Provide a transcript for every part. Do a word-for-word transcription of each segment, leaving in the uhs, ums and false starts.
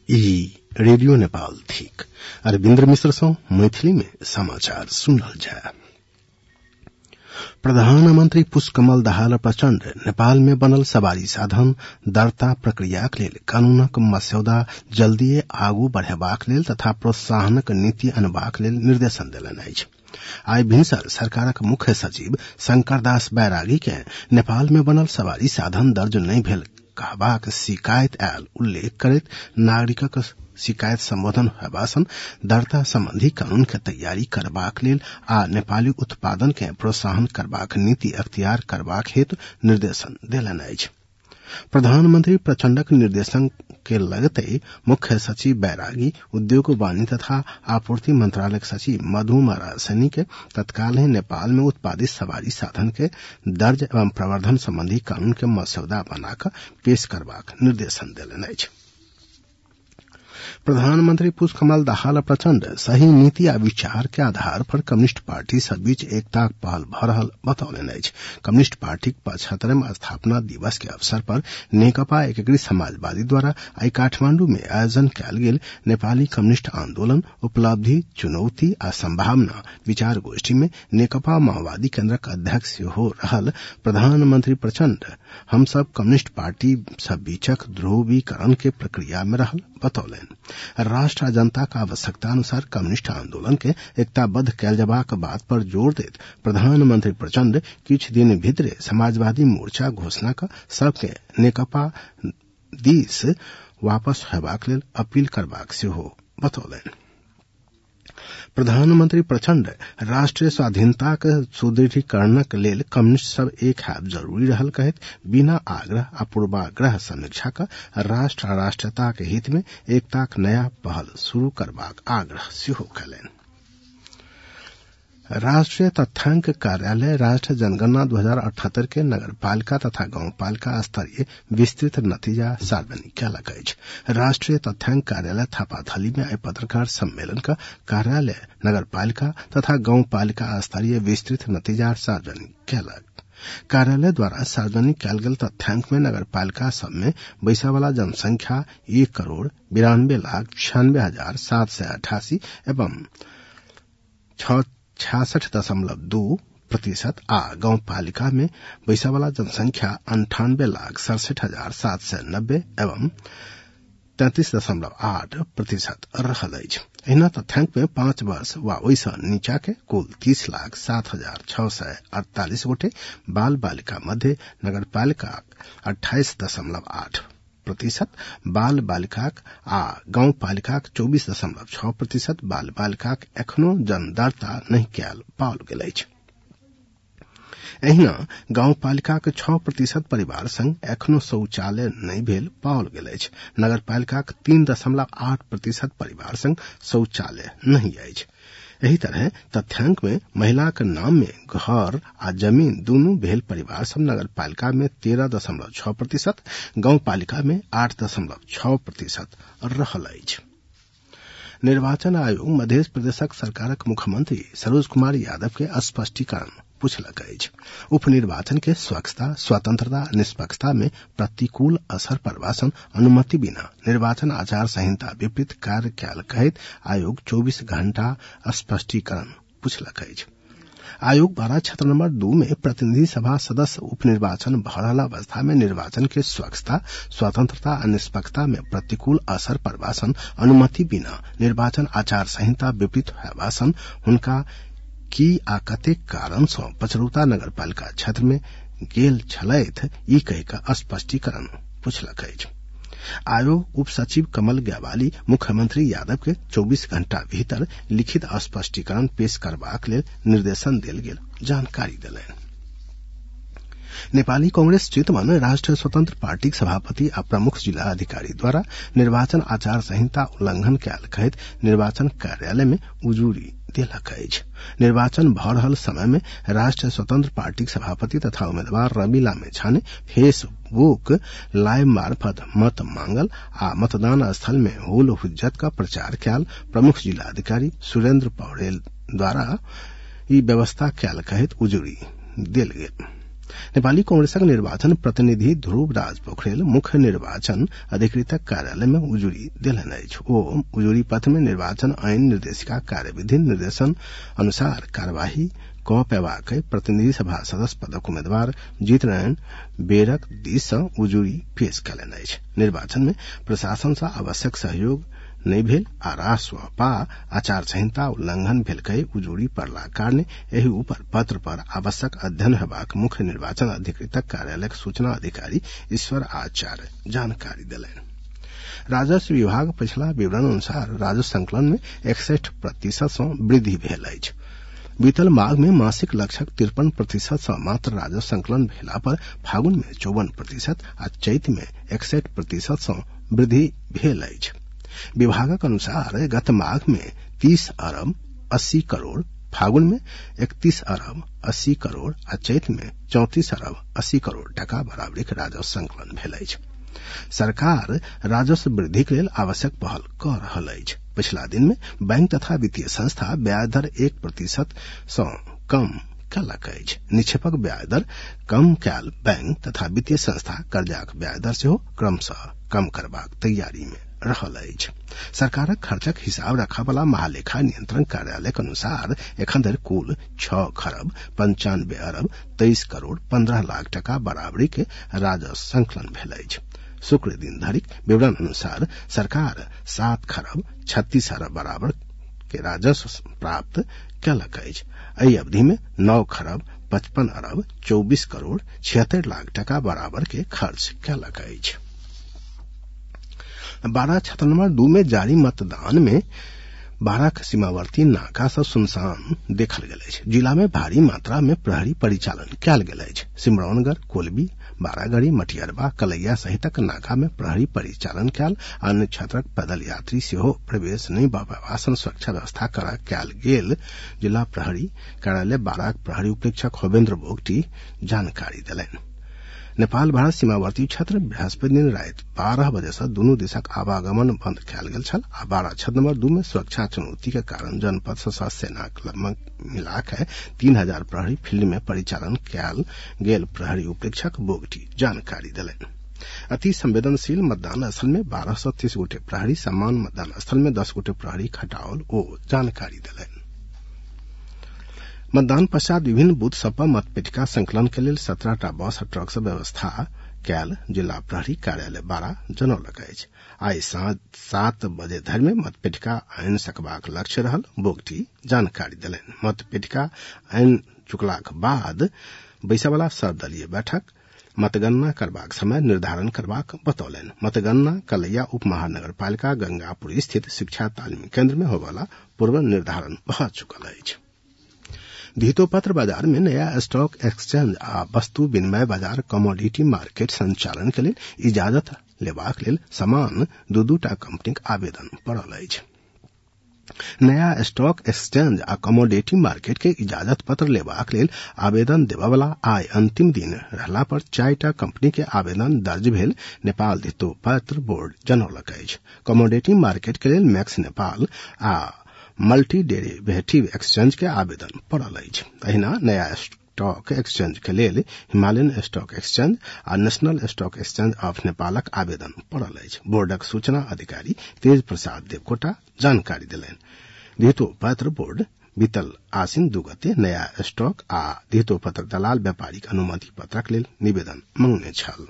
ई रेडियो नेपाल ठीक अरविन्द्र मिश्र सौ मैथिली में समाचार सुनल जाय। प्रधानमंत्री पुष्पकमल दाहाल प्रचण्ड नेपाल में बनल सवारी साधन दर्ता प्रक्रियाक लेल कानूनक मस्यौदा जल्दीए आगू बढ़ेबाक लेल तथा प्रोत्साहनक नीति अनबाक लेल निर्देशन देलनि अछि। आइ भिनसर सरकारक मुख्य सचिव शंकर दास बैरागी के नेपाल में बनल सवारी साधन दर्ज नहीं भेल कहबाक शिकायत आयल उल्लेख करैत नागरिकक शिकायत संबोधन हेबासन दर्ता संबंधी कानून के तैयारी करबाक लेल आ नेपाली उत्पादन के प्रोत्साहन करबाक नीति अख्तियार करबाक हेतु निर्देशन देलनि अछि। प्रधानमंत्री प्रचण्डक निर्देशन के लगते मुख्य सचिव बैरागी उद्योग वाणिज्य तथा आपूर्ति मंत्रालय सचिव मधुमरा सैनी के तत्काल ही नेपाल में उत्पादित सवारी साधन के दर्ज एवं प्रवर्धन संबंधी कानून के मसौदा बनाकर पेश करबाक निर्देशन देलनि अछि। प्रधानमंत्री पुष्पकमल दाहाल प्रचण्ड सही नीति आ विचार के आधार पर कम्युनिस्ट पार्टी सब बीच एकता पहल भ रहल बतौलनि अछि। कम्युनिस्ट पार्टी पचहत्तरवें स्थापना दिवस के अवसर पर नेकपा एकीकृत समाजवादी द्वारा आई काठमांडू में आयोजन कयल गेल नेपाली कम्युनिस्ट आंदोलन उपलब्धि चुनौती आ संभावना विचार गोष्ठी में नेकपा माओवादी केन्द्रक अध्यक्ष हो रहल प्रधानमंत्री प्रचण्ड हम सब कम्युनिस्ट पार्टी सब बीचक ध्रुवीकरण के प्रक्रिया में रहल बतौलनि। राष्ट्र आ जनता का आवश्यकता अनुसार कम्युनिस्ट आंदोलन के एकताबद्ध कयल जबाक बात पर जोर देत प्रधानमंत्री प्रचण्ड किछ दिन भीतरे समाजवादी मोर्चा घोषणा क सबके नेकपा दिस वापस हेबाक लेल अपील करबाक सेहो बतौलनि। प्रधानमंत्री प्रचण्ड राष्ट्रीय स्वाधीनता के सुदृढ़ीकरणक लेल कम्युनिस्ट सब एक हैब जरूरी रहल कहत बिना आग्रह आ पूर्वाग्रह समीक्षा का राष्ट्र आ राष्ट्रता के हित में एकताक नया पहल शुरू करबाक आग्रह सेहो कयलनि। राष्ट्रीय तथ्यांक कार्यालय राष्ट्र जनगणना दो हजार अठहत्तर के नगरपालिका तथा गांवपालिका स्तरीय विस्तृत नतीजा सार्वजनिक कयलक अछि। राष्ट्रीय तथ्यांक कार्यालय थापाथली में आई पत्रकार सम्मेलन का कार्यालय नगरपालिका तथा गांवपालिका स्तरीय विस्तृत नतीजा सार्वजनिक कयलक। कार्यालय द्वारा सार्वजनिक कयल गेल तथ्यांक में नगरपालिका सब में बैसा वाला जनसंख्या एक करोड़ बिरानबे लाख छियानबे हजार सात सय अठासी एवं छियासठ दशमलव दो प्रतिशत आ गांव पालिका में बैसा वाला जनसंख्या अंठानबे लाख सड़सठ हजार सात सय नब्बे एवं तैंतीस दशमलव आठ प्रतिशत रहल अछि। एहिना तथ्यांक में पांच वर्ष वा ओहिसँ नीचा के कुल तीस लाख सात हजार छह सय अड़तालीस गोटे बाल बालिका मध्य नगरपालिका अट्ठाईस दशमलव आठ प्रतिशत बाल बालिकाक आ गांव पालिकाक चौबीस दशमलव छह प्रतिशत बाल बालिकाक एखनो जनदर्ता नहीं कयल पाओल गेल अछि। एहिना गांव पालिकाक छह प्रतिशत परिवार संग एखनो शौचालय नहीं भेल पाओल गेल अछि। नगर पालिकाक तीन दशमलव आठ प्रतिशत परिवार संग शौचालय नहीं अछि। एही तरह तथ्यांक में महिला के नाम में घर आ जमीन दूनू भेल परिवार सब नगर पालिका में तेरह दशमलव छह प्रतिशत गांव पालिका में आठ दशमलव छह प्रतिशत रहल अछि। निर्वाचन आयोग मध्य प्रदेशक सरकारक मुख्यमंत्री सरोज कुमार यादव के स्पष्टीकरण पूछलक अछि। उपनिर्वाचन के स्वच्छता स्वतंत्रता निष्पक्षता में प्रतिकूल असर पड़बासन अनुमति बिना निर्वाचन आचार संहिता विपरीत कार्य कयल कहैत आयोग चौबीस घंटा स्पष्टीकरण पूछलक अछि। आयोग द्वारा क्षेत्र नंबर दो में प्रतिनिधि सभा सदस्य उपनिर्वाचन भ रहल अवस्था में निर्वाचन के स्वच्छता स्वतंत्रता आ निष्पक्षता में प्रतिकूल असर पड़बासन अनुमति बिना निर्वाचन आचार संहिता विपरीत हेबासन हुनका की आ कतेक कारण सँ पचरौता नगरपालिका क्षेत्र में गेल छलैथ ई कहि कऽ स्पष्टीकरण पूछलक अछि। आयोग उप सचिव कमल ग्यावाली मुख्यमंत्री यादव के चौबीस घंटा भीतर लिखित स्पष्टीकरण पेश करबाक लेल निर्देशन देल गेल जानकारी देलनि। नेपाली कांग्रेस चितवन राष्ट्रीय स्वतंत्र पार्टी सभापति आ प्रमुख जिला अधिकारी द्वारा निर्वाचन आचार संहिता उल्लंघन कयल कहैत निर्वाचन कार्यालय में उजूरी देलक अछि। निर्वाचन भ रहल समय में राष्ट्रीय स्वतंत्र पार्टी सभापति तथा उम्मीदवार रवि लामेछाने फेसबुक लाइव मार्फत मत मांगल आ मतदान स्थल में हुल हुज्जत का प्रचार कयल प्रमुख जिला अधिकारी सुरेंद्र पौडेल द्वारा ई व्यवस्था कयल कहैत उजूरी देल गेल। नेपाली कांग्रेसक निर्वाचन प्रतिनिधि ध्रुव राज पोखरेल मुख्य निर्वाचन अधिकृतक कार्यालय में उजुरी देलन अछि। ओ उजुरी पत्र में निर्वाचन आईन निर्देशिका कार्यविधि निर्देशन अनुसार कार्यवाही क पेवाक प्रतिनिधि सभा सदस्य पदक उम्मीदवार जीत नारायण बेरक दिस सँ उजुरी पेश कयलनि अछि। निर्वाचन में प्रशासन सँ आवश्यक सहयोग नहीं भेल आ राजस्व पा आचार संहिता उल्लंघन भेल कही उजुरी पड़ला कारणे एहि ऊपर पत्र पर आवश्यक अध्ययन हेबाक मुख्य निर्वाचन अधिकृतक कार्यालय सूचना अधिकारी ईश्वर आचार्य जानकारी देलनि। राजस्व विभाग पिछला विवरण अनुसार राजस्व संकलन में इकसठ प्रतिशत सँ वृद्धि भेल अछि। बीतल माघ में मासिक लक्ष्यक तिरपन प्रतिशत सँ मात्र राजस्व संकलन भेला पर फागुन में चौवन प्रतिशत आ चैत में इकसठ प्रतिशत सँ वृद्धि भेल अछि। विभागक अनुसार गत माघ में तीस अरब अस्सी करोड़, फागुन में इकतीस अरब अस्सी करोड़ आ चैत में चौंतीस अरब अस्सी करोड़ टका बराबरीक राजस्व संकलन भेल अछि। सरकार राजस्व वृद्धि के लेल आवश्यक पहल क रहल अछि। पिछला दिन में बैंक तथा वित्तीय संस्था ब्याज दर एक प्रतिशत सँ कम कयलक अछि। निक्षेपक ब्याज दर कम कयल बैंक तथा वित्तीय संस्था कर्जाक ब्याज दर सेहो क्रमशः कम करबाक तैयारी में रहल अछि। सरकारक खर्चक हिसाब रखय वाला महालेखा नियंत्रण कार्यालय के अनुसार एखन धरि कुल छह खरब पंचानवे अरब तेईस करोड़ पंद्रह लाख टका बराबरी के राजस्व संकलन भेल अछि। शुक्र दिन धरिक विवरण अनुसार सरकार सात खरब छत्तीस अरब बराबर के राजस्व प्राप्त कयलक अछि। एहि अवधि में नौ खरब पचपन अरब चौबीस करोड़ छिहत्तर लाख टका बराबर के खर्च कयलक अछि। बारह क्षेत्र नंबर दू में जारी मतदान में बारह सीमावर्ती नाका सब सुनसान देखल गेल अछि। जिला में भारी मात्रा में प्रहरी परिचालन कयल गेल अछि। सिमरौनगढ़, कोलबी, बारागढ़ी, मटियरबा, कलैया सहितक नाका में प्रहरी परिचालन कयल, अन्य क्षेत्रक पैदल यात्री सेहो प्रवेश नहीं भ पाबासन सुरक्षा व्यवस्था करा कयल गेल। जिला प्रहरी कार्यालय बाराक प्रहरी उपरीक्षक होवेन्द्र बोगटी जानकारी देलनि। नेपाल भारत सीमावर्ती क्षेत्र बृहस्पति दिन राति बारह बजे से दुनू दिशक आवागमन बंद कयल गेल छल आ बारह क्षेत्र नंबर दू में सुरक्षा चुनौती के कारण जनपद सशस्त्र सेनाक लगभग मिलाकर तीन हजार प्रहरी फील्ड में परिचालन कयल गेल। प्रहरी उपरीक्षक बोगटी जानकारी देलनि। अति संवेदनशील मतदान स्थल में बारह सौ तीस गोटे प्रहरी, समान मतदान स्थल में दस गोटे प्रहरी खटाओल ओ जानकारी देलनि। मतदान पश्चात विभिन्न बूथ सब पर मतपेटिका संकलन के लेल सत्रह टा बस आ ट्रक सब व्यवस्था कयल जिला प्रहरी कार्यालय बारह जनौलक अछि। आइ साँझ सात बजे धरि में मतपेटिका आनि सकबाक लक्ष्य रहल बोगटी जानकारी देलनि। मतपेटिका आनि चुकलाक बाद बैसय वाला सर्वदलीय बैठक मतगणना करबाक समय निर्धारण करबाक बतौलनि। मतगणना कलैया उप महानगरपालिका गंगापुर स्थित शिक्षा तालीम केंद्र में होवाला पूर्व निर्धारण भ चुकल अछि। धितोपत्र बाजार में नया स्टॉक एक्सचेंज आ वस्तु विनिमय बाजार कमोडिटी मार्केट संचालन के लेल इजाजत लेबाक लेल समान दू दू टा कंपनीक आवेदन पड़ल अछि। नया स्टॉक एक्सचेंज आ कमोडिटी मार्केट के इजाजत पत्र लेबाक लेल आवेदन देबय वाला आइ अंतिम दिन रहला पर चारि टा कंपनी के आवेदन दर्ज भेल नेपाल धितोपत्र बोर्ड जनौलक अछि। कमोडिटी मार्केट के लेल मैक्स नेपाल आ मल्टी डेरिवेटिव एक्सचेंज के आवेदन पड़ल अछि। अहिना नया स्टॉक एक्सचेंज के लेल हिमालयन स्टॉक एक्सचेंज आ नेशनल स्टॉक एक्सचेंज ऑफ नेपालक आवेदन पड़ल अछि। बोर्डक सूचना अधिकारी तेज प्रसाद देवकोटा जानकारी देलनि। धितोपत्र बोर्ड बीतल आसिन दू गते नया स्टॉक आ धितोपत्र दलाल व्यापारिक अनुमति पत्रक लेल निवेदन मांगने छल।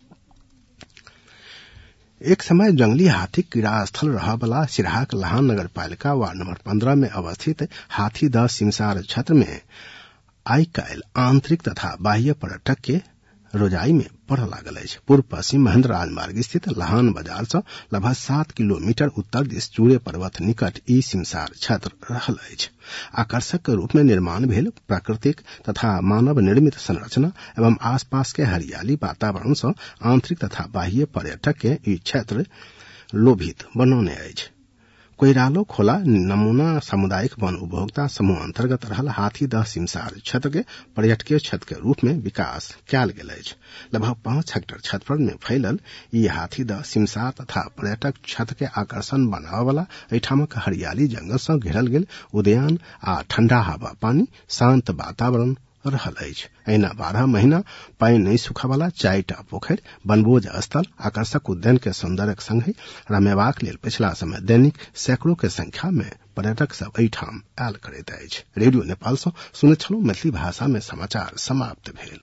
एक समय जंगली हाथी कीड़ा स्थल रह वाला सिराहाक लहान नगर पालिका वार्ड नंबर पंद्रह में अवस्थित हाथीदह सिमसार क्षेत्र में आई काल्हि आंतरिक तथा बाह्य पर्यटक के रोजाई में बढ़ लागल अछि। पूर्व पश्चिम महेंद्र राजमार्ग स्थित लहान बाजार से लगभग सात किलोमीटर उत्तर दिस चूड़े पर्वत निकट ई सिमसार क्षेत्र रहल अछि। आकर्षक के रूप में निर्माण भेल प्राकृतिक तथा मानव निर्मित संरचना एवं आसपास के हरियाली वातावरण से आंतरिक तथा बाह्य पर्यटक के ई क्षेत्र लोभित बनौने अछि। कोइरालो खोला नमूना सामुदायिक वन उपभोक्ता समूह अंतर्गत रहल हाथीदह सिमसार क्षेत्र के पर्यटकीय क्षेत्र के रूप में विकास कयल गेल अछि। लगभग पांच हेक्टेयर क्षेत्रफल में फैलल ई हाथीदह सिमसार तथा पर्यटक क्षेत्र के आकर्षण बनाबय वाला एहिठामक हरियाली जंगल से घेरल गेल उद्यान आ ठंडा हवा पानी शांत वातावरण रहल अछि। अहिना बारह महीना पानि नहीं सुखावाला चारिटा पोखरि, वनभोज स्थल, आकर्षक उद्यान के सौंदर्यक संगे रमेबाक लेल पिछला समय दैनिक सैकड़ों के संख्या में पर्यटक सब एहिठाम आयल करैत अछि। रेडियो नेपाल सँ सुनैत छलहुँ मैथिली भाषा में समाचार समाप्त भेल।